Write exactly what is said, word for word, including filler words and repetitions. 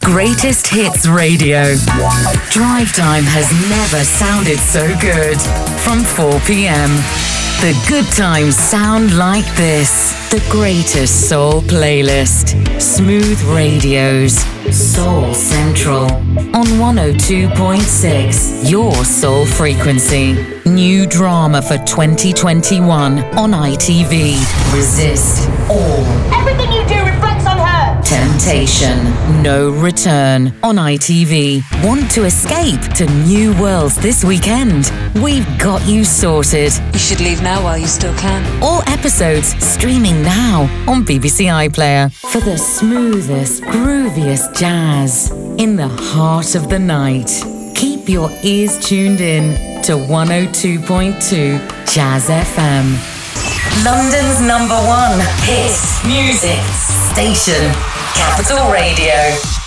Greatest Hits Radio. Drive time has never sounded so good. From four p.m. The good times sound like this. The greatest soul playlist. Smooth radios. Soul Central. On one oh two point six. Your soul frequency. New drama for twenty twenty-one on I T V. Resist All. Everything you do reflects on her. Temptation. No Return on I T V. Want to escape to new worlds this weekend? We've got you sorted. You should leave now while you still can. All episodes streaming now on B B C iPlayer. For the smoothest, grooviest jazz in the heart of the night. Keep your ears tuned in to one oh two point two Jazz F M. London's number one hit music station, Capital Radio.